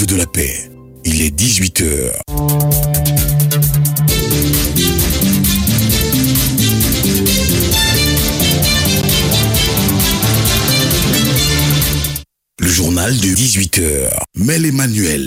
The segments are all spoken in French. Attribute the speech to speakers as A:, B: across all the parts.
A: Radio de la Paix. Il est 18h. Le journal de 18h. Mel Emmanuel.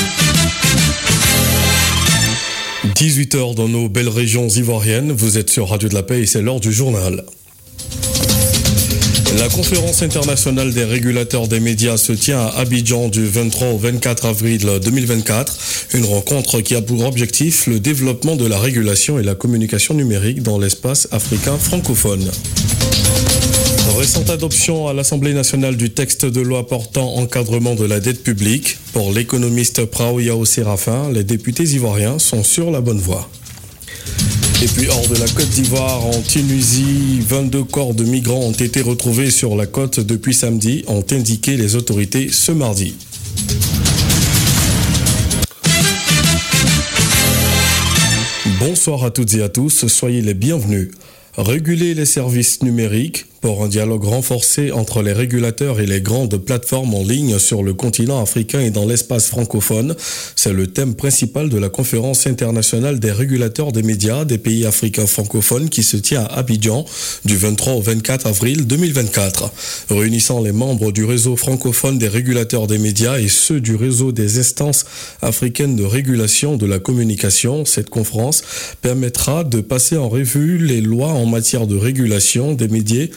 B: 18h dans nos belles régions ivoiriennes. Vous êtes sur Radio de la Paix et c'est l'heure du journal. La conférence internationale des régulateurs des médias se tient à Abidjan du 23 au 24 avril 2024. Une rencontre qui a pour objectif le développement de la régulation et la communication numérique dans l'espace africain francophone. Récente adoption à l'Assemblée nationale du texte de loi portant encadrement de la dette publique. Pour l'économiste Prao Yao Séraphin, les députés ivoiriens sont sur la bonne voie. Et puis hors de la Côte d'Ivoire, en Tunisie, 22 corps de migrants ont été retrouvés sur la côte depuis samedi, ont indiqué les autorités ce mardi. Bonsoir à toutes et à tous, soyez les bienvenus. Réguler les services numériques pour un dialogue renforcé entre les régulateurs et les grandes plateformes en ligne sur le continent africain et dans l'espace francophone, c'est le thème principal de la conférence internationale des régulateurs des médias des pays africains francophones qui se tient à Abidjan du 23 au 24 avril 2024. Réunissant les membres du réseau francophone des régulateurs des médias et ceux du réseau des instances africaines de régulation de la communication, cette conférence permettra de passer en revue les lois en matière de régulation des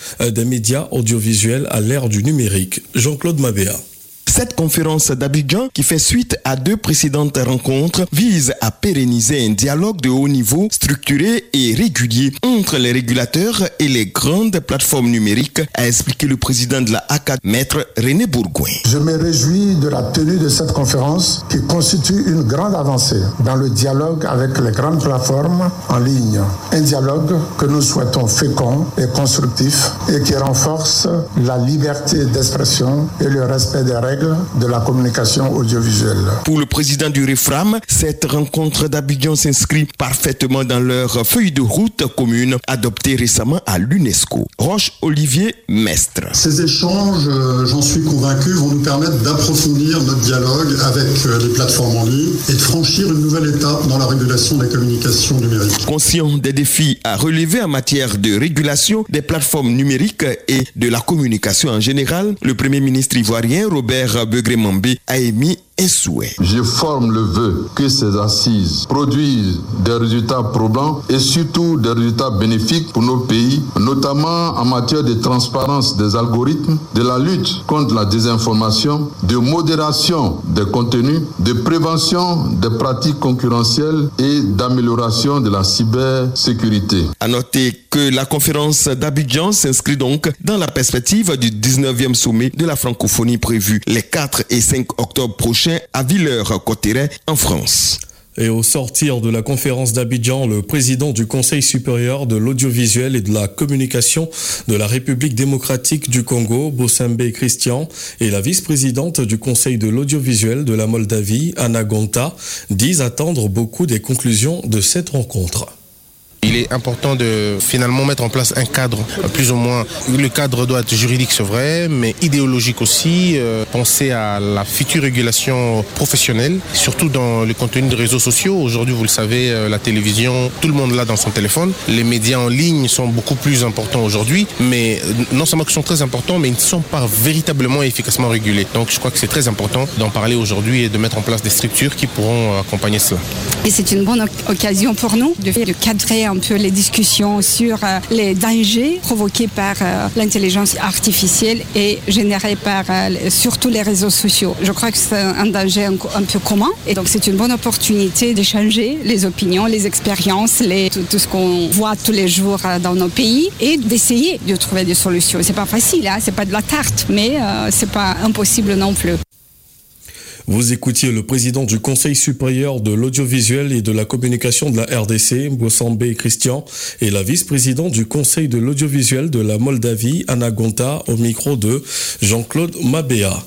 B: médias audiovisuels à l'ère du numérique. Jean-Claude Mabéa.
C: Cette conférence d'Abidjan, qui fait suite à 2 précédentes rencontres, vise à pérenniser un dialogue de haut niveau, structuré et régulier entre les régulateurs et les grandes plateformes numériques, a expliqué le président de la ACAD, Maître René Bourgoin.
D: Je me réjouis de la tenue de cette conférence qui constitue une grande avancée dans le dialogue avec les grandes plateformes en ligne. Un dialogue que nous souhaitons fécond et constructif et qui renforce la liberté d'expression et le respect des règles de la communication audiovisuelle.
C: Pour le président du REFRAM, cette rencontre d'Abidjan s'inscrit parfaitement dans leur feuille de route commune adoptée récemment à l'UNESCO. Roche-Olivier Mestre.
E: Ces échanges, j'en suis convaincu, vont nous permettre d'approfondir notre dialogue avec les plateformes en ligne et de franchir une nouvelle étape dans la régulation de la communication numérique.
C: Conscient des défis à relever en matière de régulation des plateformes numériques et de la communication en général, le Premier ministre ivoirien Robert Begré-Mambé a émis un souhait.
F: Je forme le vœu que ces assises produisent des résultats probants et surtout des résultats bénéfiques pour nos pays, notamment en matière de transparence des algorithmes, de la lutte contre la désinformation, de modération des contenus, de prévention des pratiques concurrentielles et d'amélioration de la cybersécurité.
C: À noter que la conférence d'Abidjan s'inscrit donc dans la perspective du 19e sommet de la francophonie prévu les 4 et 5 octobre prochains à Villers-Cotterêts en France.
B: Et au sortir de la conférence d'Abidjan, le président du Conseil supérieur de l'audiovisuel et de la communication de la République démocratique du Congo, Bosambe Christian, et la vice-présidente du Conseil de l'audiovisuel de la Moldavie, Anna Gonta, disent attendre beaucoup des conclusions de cette rencontre.
G: Il est important de finalement mettre en place un cadre, plus ou moins. Le cadre doit être juridique, c'est vrai, mais idéologique aussi. Penser à la future régulation professionnelle, surtout dans le contenu de réseaux sociaux. Aujourd'hui, vous le savez, la télévision, tout le monde l'a dans son téléphone. Les médias en ligne sont beaucoup plus importants aujourd'hui, mais non seulement qu'ils sont très importants, mais ils ne sont pas véritablement et efficacement régulés. Donc je crois que c'est très important d'en parler aujourd'hui et de mettre en place des structures qui pourront accompagner cela.
H: Et c'est une bonne occasion pour nous de cadrer un peu les discussions sur les dangers provoqués par l'intelligence artificielle et générés par surtout les réseaux sociaux. Je crois que c'est un danger un peu commun et donc c'est une bonne opportunité d'échanger les opinions, les expériences, tout ce qu'on voit tous les jours dans nos pays et d'essayer de trouver des solutions. C'est pas facile, c'est pas de la tarte, mais c'est pas impossible non plus.
B: Vous écoutiez le président du Conseil supérieur de l'audiovisuel et de la communication de la RDC, Bosambe Christian, et la vice-présidente du Conseil de l'audiovisuel de la Moldavie, Anna Gonta, au micro de Jean-Claude Mabéa.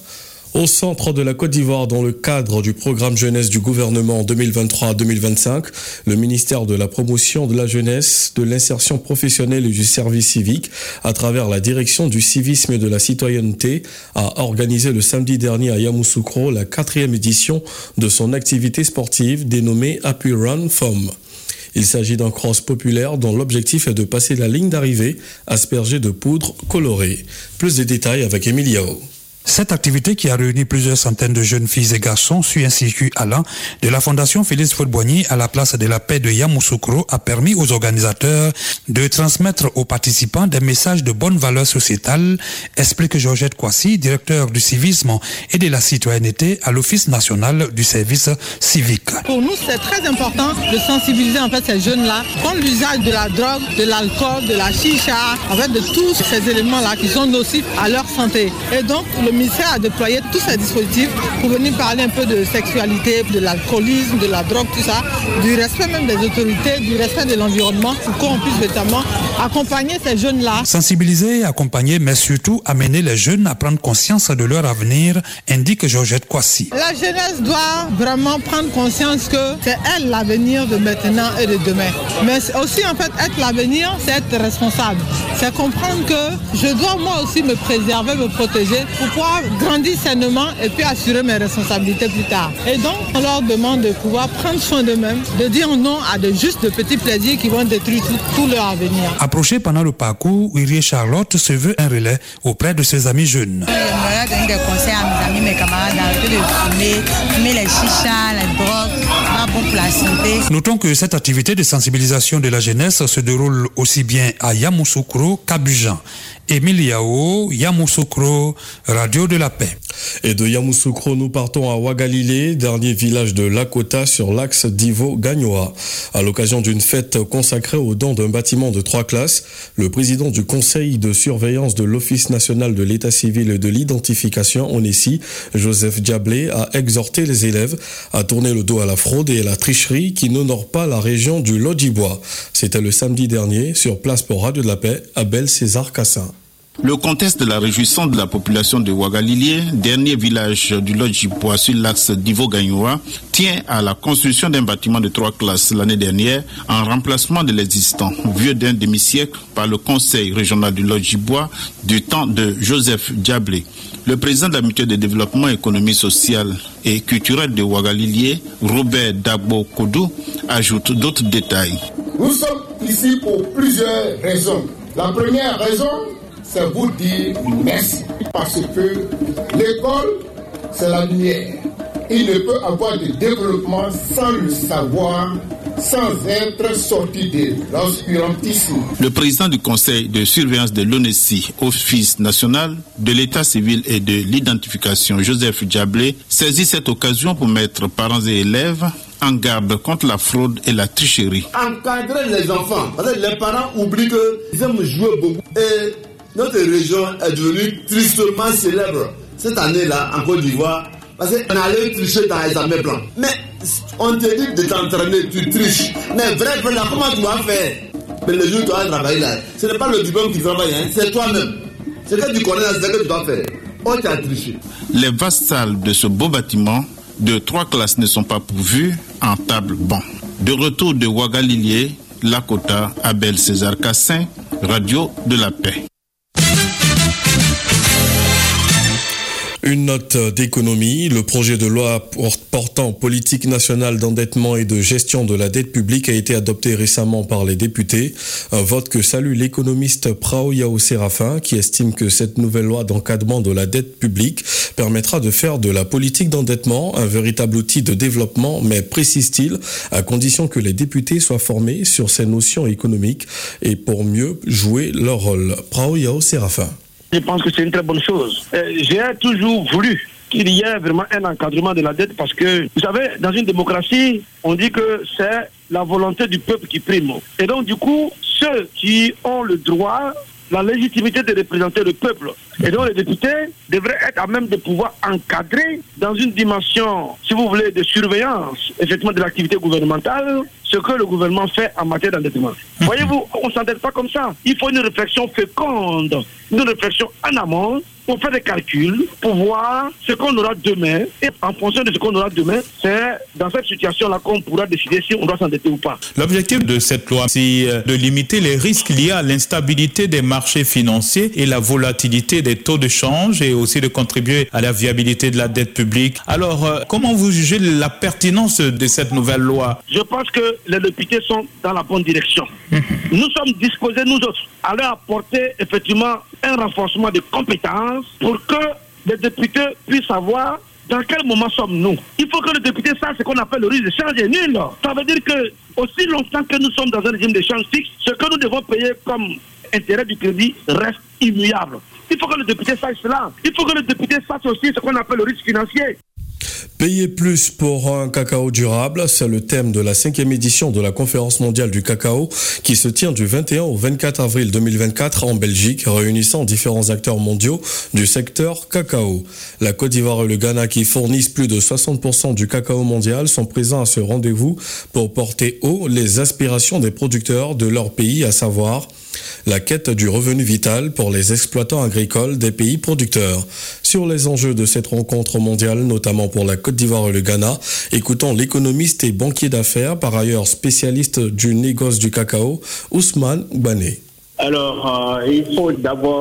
B: Au centre de la Côte d'Ivoire, dans le cadre du programme jeunesse du gouvernement 2023-2025, le ministère de la Promotion de la Jeunesse, de l'Insertion professionnelle et du service civique, à travers la direction du civisme et de la citoyenneté, a organisé le samedi dernier à Yamoussoukro la 4e édition de son activité sportive dénommée Happy Run Fom. Il s'agit d'un cross populaire dont l'objectif est de passer la ligne d'arrivée aspergée de poudre colorée. Plus de détails avec Émilie Yao.
I: Cette activité qui a réuni plusieurs centaines de jeunes filles et garçons suit un circuit allant de la Fondation Félix Faute-Boigny à la place de la paix de Yamoussoukro a permis aux organisateurs de transmettre aux participants des messages de bonne valeur sociétale, explique Georgette Kwasi, directeur du civisme et de la citoyenneté à l'Office national du service civique.
J: Pour nous, c'est très important de sensibiliser en fait ces jeunes-là contre l'usage de la drogue, de l'alcool, de la chicha, en fait de tous ces éléments-là qui sont nocifs à leur santé. Et donc, le ministère a déployé tous ces dispositifs pour venir parler un peu de sexualité, de l'alcoolisme, de la drogue, tout ça, du respect même des autorités, du respect de l'environnement, pour qu'on puisse véritablement accompagner ces jeunes-là.
I: Sensibiliser, accompagner, mais surtout amener les jeunes à prendre conscience de leur avenir, indique Georgette Kwasi.
J: La jeunesse doit vraiment prendre conscience que c'est elle l'avenir de maintenant et de demain. Mais aussi en fait être l'avenir, c'est être responsable. C'est comprendre que je dois moi aussi me préserver, me protéger pour pouvoir grandir sainement et puis assurer mes responsabilités plus tard. Et donc, on leur demande de pouvoir prendre soin d'eux-mêmes, de dire non à de petits plaisirs qui vont détruire tout leur avenir.
I: Approché pendant le parcours, Urié Charlotte se veut un relais auprès de ses amis jeunes.
K: J'aimerais donner des conseils à mes amis, mes camarades, d'arrêter de fumer les chichas, les drogues, pas bon pour la santé.
I: Notons que cette activité de sensibilisation de la jeunesse se déroule aussi bien à Yamoussoukro qu'Abidjan. Émilie Yao, Yamoussoukro, Radio de la Paix.
B: Et de Yamoussoukro, nous partons à Ouagalilé, dernier village de Lakota sur l'axe Divo-Gagnoa. À l'occasion d'une fête consacrée au don d'un bâtiment de 3 classes, le président du conseil de surveillance de l'Office national de l'état civil et de l'identification, ONESI, Joseph Diablé, a exhorté les élèves à tourner le dos à la fraude et à la tricherie qui n'honorent pas la région du Lodjibois. C'était le samedi dernier, sur place pour Radio de la Paix, Abel César Cassin.
L: Le contexte de la réjouissance de la population de Ouagalilé, dernier village du Lodjibois sur l'axe Divo-Gagnoa, tient à la construction d'un bâtiment de 3 classes l'année dernière en remplacement de l'existant, vieux d'un demi-siècle, par le conseil régional du Lodjibois du temps de Joseph Diablé. Le président de la mutuelle de développement économique, social et culturel de Ouagalilé, Robert Dabo Kodou, ajoute d'autres détails.
M: Nous sommes ici pour plusieurs raisons. La première raison, c'est vous dire merci. Parce que l'école, c'est la lumière. Il ne peut avoir de développement sans le savoir, sans être sorti de l'obscurantisme.
L: Le président du conseil de surveillance de l'ONESI, Office national de l'état civil et de l'identification, Joseph Diablé, saisit cette occasion pour mettre parents et élèves en garde contre la fraude et la tricherie.
M: Encadrer les enfants, parce que les parents oublient qu'ils aiment jouer beaucoup. Et notre région est devenue tristement célèbre cette année-là en Côte d'Ivoire parce qu'on allait tricher dans les examens blancs. Mais on te dit de t'entraîner, tu triches. Mais vrai, comment tu vas faire? Mais le jour où tu vas travailler là, ce n'est pas le diplôme qui travaille, hein, c'est toi-même. C'est que tu connais, c'est que tu dois faire. On t'a triché.
L: Les vastes salles de ce beau bâtiment de 3 classes ne sont pas pourvues en table-banc. De retour de Ouagalilé, Lakota, Abel César Cassin, Radio de la Paix.
B: Une note d'économie, le projet de loi portant politique nationale d'endettement et de gestion de la dette publique a été adopté récemment par les députés. Un vote que salue l'économiste Prao Yao Séraphin qui estime que cette nouvelle loi d'encadrement de la dette publique permettra de faire de la politique d'endettement un véritable outil de développement, mais précise-t-il, à condition que les députés soient formés sur ces notions économiques et pour mieux jouer leur rôle. Prao Yao Séraphin.
N: Je pense que c'est une très bonne chose. J'ai toujours voulu qu'il y ait vraiment un encadrement de la dette parce que, vous savez, dans une démocratie, on dit que c'est la volonté du peuple qui prime. Et donc, du coup, ceux qui ont le droit, la légitimité de représenter le peuple, Et donc les députés devraient être à même de pouvoir encadrer dans une dimension, si vous voulez, de surveillance, effectivement, de l'activité gouvernementale, ce que le gouvernement fait en matière d'endettement. Voyez-vous, on ne s'endette pas comme ça. Il faut une réflexion féconde, une réflexion en amont, pour faire des calculs, pour voir ce qu'on aura demain. Et en fonction de ce qu'on aura demain, c'est dans cette situation-là qu'on pourra décider si on doit s'endetter ou pas.
O: L'objectif de cette loi, c'est de limiter les risques liés à l'instabilité des marchés financiers et la volatilité des taux de change et aussi de contribuer à la viabilité de la dette publique. Alors, comment vous jugez la pertinence de cette nouvelle loi?
N: Je pense que les députés sont dans la bonne direction. Nous sommes disposés, nous autres, à leur apporter effectivement un renforcement de compétences pour que les députés puissent savoir dans quel moment sommes-nous. Il faut que les députés sachent ce qu'on appelle le risque de change est nul. Ça veut dire que aussi longtemps que nous sommes dans un régime de change fixe, ce que nous devons payer comme intérêt du crédit reste immuable. Il faut que les députés sachent cela. Il faut que les députés sachent aussi ce qu'on appelle le risque financier.
B: Payer plus pour un cacao durable, c'est le thème de la 5e édition de la Conférence mondiale du cacao qui se tient du 21 au 24 avril 2024 en Belgique, réunissant différents acteurs mondiaux du secteur cacao. La Côte d'Ivoire et le Ghana, qui fournissent plus de 60% du cacao mondial, sont présents à ce rendez-vous pour porter haut les aspirations des producteurs de leur pays, à savoir la quête du revenu vital pour les exploitants agricoles des pays producteurs. Sur les enjeux de cette rencontre mondiale, notamment pour la Côte d'Ivoire et le Ghana, écoutons l'économiste et banquier d'affaires, par ailleurs spécialiste du négoce du cacao, Ousmane Bané.
P: Alors, il faut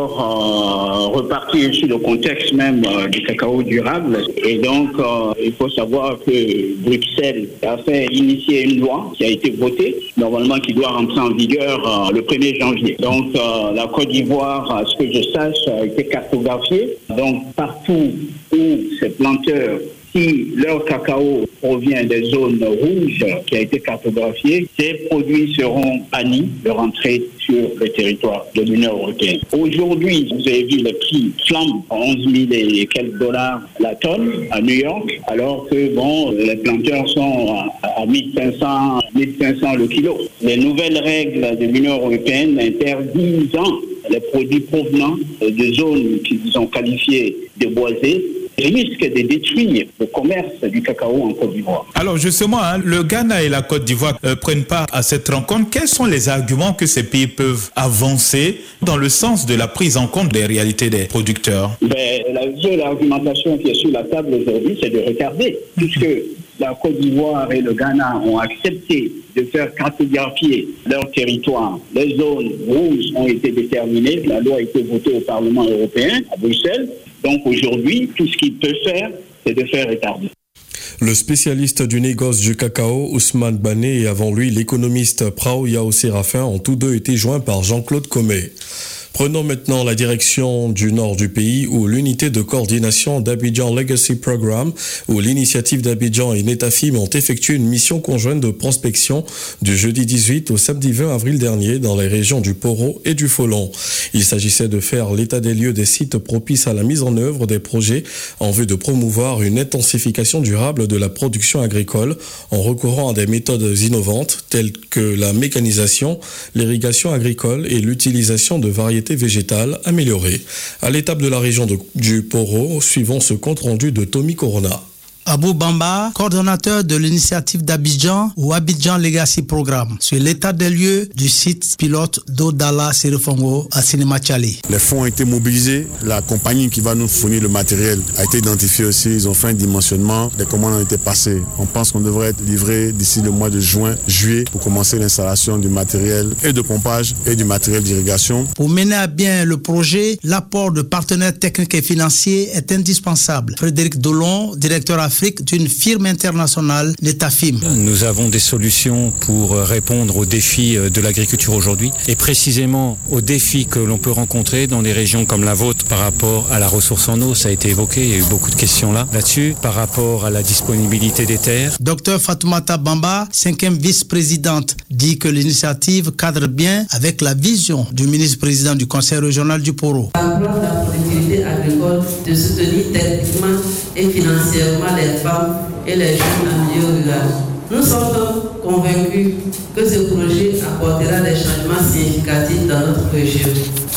P: d'abord repartir sur le contexte même du cacao durable. Et donc, il faut savoir que Bruxelles a fait initier une loi qui a été votée, normalement qui doit rentrer en vigueur le 1er janvier. Donc, la Côte d'Ivoire, à ce que je sache, a été cartographiée. Donc, partout où ces planteurs, si leur cacao provient des zones rouges qui a été cartographiée, ces produits seront bannis de rentrer sur le territoire de l'Union européenne. Aujourd'hui, vous avez vu le prix flambe à 11 000 et quelques dollars la tonne à New York, alors que les planteurs sont à 1500 le kilo. Les nouvelles règles de l'Union européenne interdisant les produits provenant de zones qui sont qualifiées de boisées risque de détruire le commerce du cacao en Côte d'Ivoire.
O: Alors justement, le Ghana et la Côte d'Ivoire prennent part à cette rencontre. Quels sont les arguments que ces pays peuvent avancer dans le sens de la prise en compte des réalités des producteurs?
P: L'argumentation qui est sur la table aujourd'hui, c'est de regarder, puisque la Côte d'Ivoire et le Ghana ont accepté de faire cartographier leur territoire. Les zones rouges ont été déterminées. La loi a été votée au Parlement européen, à Bruxelles. Donc aujourd'hui, tout ce qu'il peut faire, c'est de faire retarder.
B: Le spécialiste du négoce du cacao, Ousmane Bané, et avant lui, l'économiste Prao Yao Séraphin, ont tous deux été joints par Jean-Claude Comé. Prenons maintenant la direction du nord du pays où l'unité de coordination d'Abidjan Legacy Programme ou l'initiative d'Abidjan et Netafim ont effectué une mission conjointe de prospection du jeudi 18 au samedi 20 avril dernier dans les régions du Poro et du Folon. Il s'agissait de faire l'état des lieux des sites propices à la mise en œuvre des projets en vue de promouvoir une intensification durable de la production agricole en recourant à des méthodes innovantes telles que la mécanisation, l'irrigation agricole et l'utilisation de variétés végétales améliorées. À l'étape de la région du Poro, suivons ce compte-rendu de Tommy Corona.
Q: Abou Bamba, coordonnateur de l'initiative d'Abidjan ou Abidjan Legacy Programme, sur l'état des lieux du site pilote d'Odala Serefongo à Sinemachali.
R: Les fonds ont été mobilisés, la compagnie qui va nous fournir le matériel a été identifiée aussi, ils ont fait un dimensionnement, les commandes ont été passées. On pense qu'on devrait être livré d'ici le mois de juillet pour commencer l'installation du matériel et de pompage et du matériel d'irrigation.
Q: Pour mener à bien le projet, l'apport de partenaires techniques et financiers est indispensable. Frédéric Dolon, directeur Afrique d'une firme internationale, Netafim.
S: Nous avons des solutions pour répondre aux défis de l'agriculture aujourd'hui et précisément aux défis que l'on peut rencontrer dans des régions comme la vôtre par rapport à la ressource en eau, ça a été évoqué, il y a eu beaucoup de questions là-dessus, par rapport à la disponibilité des terres.
Q: Dr Fatoumata Bamba, 5e vice-présidente, dit que l'initiative cadre bien avec la vision du ministre-président du Conseil régional du Poro.
T: La productivité agricole de soutenir techniquement et financièrement les femmes et les jeunes en milieu rural. Nous sommes donc convaincus que ce projet apportera des changements significatifs dans notre région.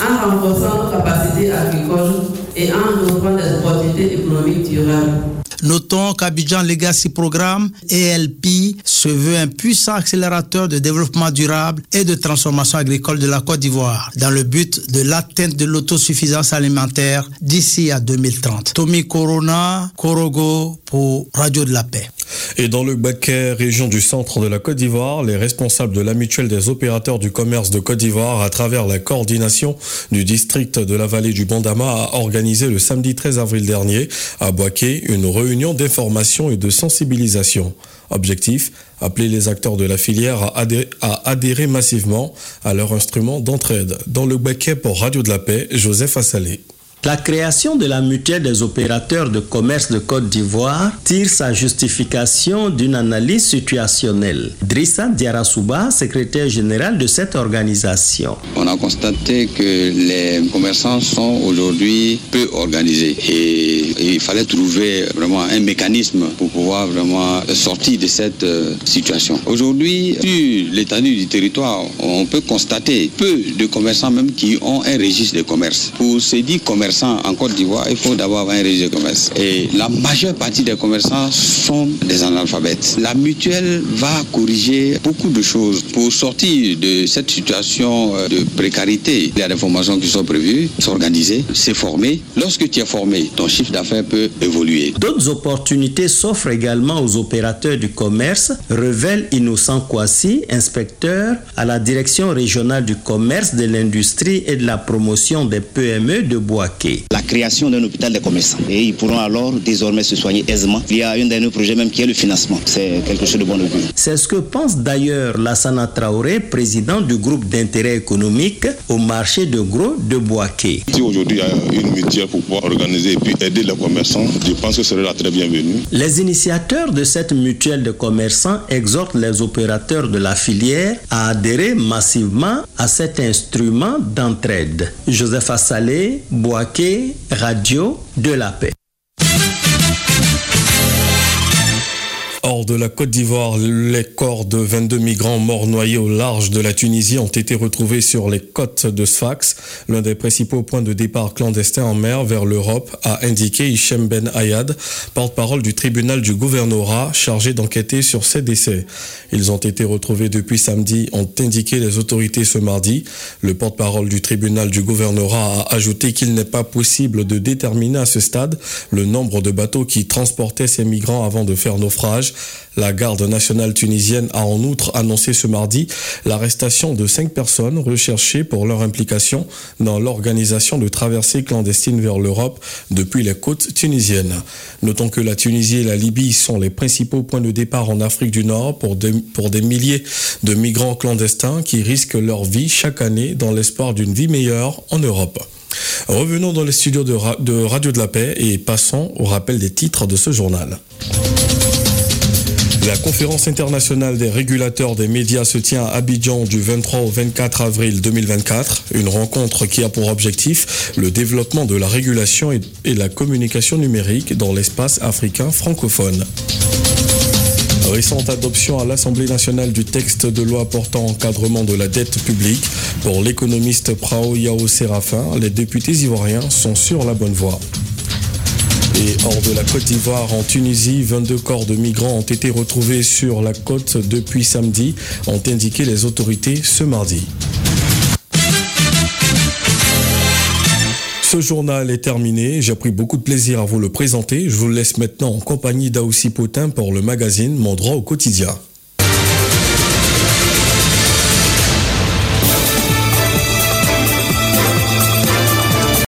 T: en renforçant nos capacités agricoles et en ouvrant des opportunités économiques durables.
Q: Notons qu'Abidjan Legacy Programme, ALP, se veut un puissant accélérateur de développement durable et de transformation agricole de la Côte d'Ivoire dans le but de l'atteinte de l'autosuffisance alimentaire d'ici à 2030. Tommy Corona, Korogo pour Radio de la Paix.
B: Et dans le Baké, région du centre de la Côte d'Ivoire, les responsables de la mutuelle des opérateurs du commerce de Côte d'Ivoire, à travers la coordination du district de la vallée du Bandama, a organisé le samedi 13 avril dernier à Boaké une réunion d'information et de sensibilisation. Objectif, appeler les acteurs de la filière à adhérer massivement à leur instrument d'entraide. Dans le Baké pour Radio de la Paix, Joseph Assalé.
U: La création de la mutuelle des opérateurs de commerce de Côte d'Ivoire tire sa justification d'une analyse situationnelle. Drissa Diarasouba, secrétaire général de cette organisation.
V: On a constaté que les commerçants sont aujourd'hui peu organisés et il fallait trouver vraiment un mécanisme pour pouvoir vraiment sortir de cette situation. Aujourd'hui, sur l'étendue du territoire, on peut constater peu de commerçants même qui ont un registre de commerce. Pour se dire commerçants en Côte d'Ivoire, il faut d'abord avoir un registre de commerce. Et la majeure partie des commerçants sont des analphabètes. La mutuelle va corriger beaucoup de choses pour sortir de cette situation de précarité. Il y a des formations qui sont prévues, s'organiser, se former. Lorsque tu es formé, ton chiffre d'affaires peut évoluer.
U: D'autres opportunités s'offrent également aux opérateurs du commerce, révèle Innocent Kouassi, inspecteur à la direction régionale du commerce, de l'industrie et de la promotion des PME de Boaké.
W: La création d'un hôpital des commerçants. Et ils pourront alors désormais se soigner aisément. Il y a un dernier projet même qui est le financement. C'est quelque chose de bon augure.
U: C'est ce que pense d'ailleurs Lassana Traoré, président du groupe d'intérêt économique au marché de gros de Boaké.
X: Si aujourd'hui il y a une mutuelle pour pouvoir organiser et puis aider les commerçants, je pense que ce serait très bienvenu.
U: Les initiateurs de cette mutuelle de commerçants exhortent les opérateurs de la filière à adhérer massivement à cet instrument d'entraide. Joseph Assalé, Boaké, Radio de la Paix.
B: Hors de la Côte d'Ivoire, les corps de 22 migrants morts noyés au large de la Tunisie ont été retrouvés sur les côtes de Sfax, l'un des principaux points de départ clandestins en mer vers l'Europe, a indiqué Hichem Ben Ayad, porte-parole du tribunal du gouvernorat chargé d'enquêter sur ces décès. Ils ont été retrouvés depuis samedi, ont indiqué les autorités ce mardi. Le porte-parole du tribunal du gouvernorat a ajouté qu'il n'est pas possible de déterminer à ce stade le nombre de bateaux qui transportaient ces migrants avant de faire naufrage. La garde nationale tunisienne a en outre annoncé ce mardi l'arrestation de 5 personnes recherchées pour leur implication dans l'organisation de traversées clandestines vers l'Europe depuis les côtes tunisiennes. Notons que la Tunisie et la Libye sont les principaux points de départ en Afrique du Nord pour des milliers de migrants clandestins qui risquent leur vie chaque année dans l'espoir d'une vie meilleure en Europe. Revenons dans les studios de Radio de la Paix et passons au rappel des titres de ce journal. La conférence internationale des régulateurs des médias se tient à Abidjan du 23 au 24 avril 2024. Une rencontre qui a pour objectif le développement de la régulation et la communication numérique dans l'espace africain francophone. Récente adoption à l'Assemblée nationale du texte de loi portant encadrement de la dette publique. Pour l'économiste Prao Yao Séraphin, les députés ivoiriens sont sur la bonne voie. Et hors de la Côte d'Ivoire, en Tunisie, 22 corps de migrants ont été retrouvés sur la côte depuis samedi, ont indiqué les autorités ce mardi. Ce journal est terminé. J'ai pris beaucoup de plaisir à vous le présenter. Je vous laisse maintenant en compagnie d'Aoussi Potin pour le magazine Mon droit au quotidien.